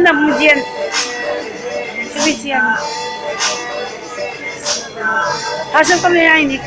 da mucian. Sufician. Pasok kami na ini.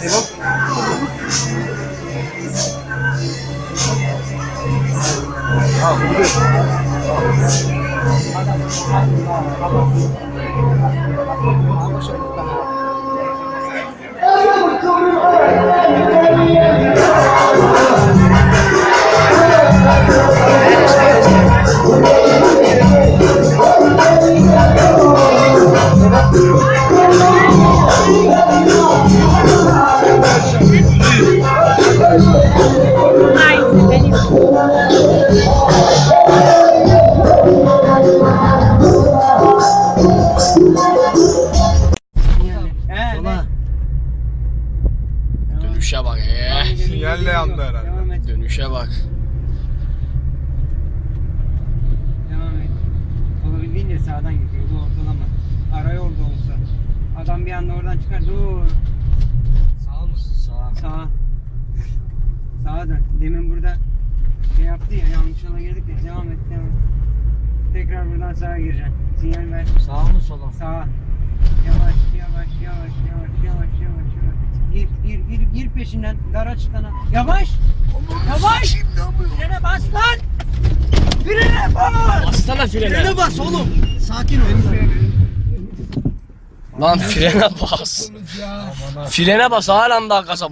Dönüşe bak Sinyalle yandı herhalde. Dönüşe bak. Devam et. Olabildiğince sağdan gidiyor. Bu ortalama. Ara yolda olsa. Adam bir anda oradan çıkar. Dur. Sağ mısın? Sağ. Sağa. Sağa dön. Demin burada şey yaptı ya. Yanlış yola girdik ya. Devam et. Devam et. Tekrar buradan sağa gireceksin. Sinyal ver. Sağ mı sola? Sağa. Yavaş yavaş yavaş yavaş yavaş yavaş yavaş. Gir peşinden. Dar açıktan. Yavaş. Yavaş. Frene bas lan. Frene bas. Bassana frene. Frene bas oğlum. Sakin ol. Lan frene bas. Frene bas halen daha kasa.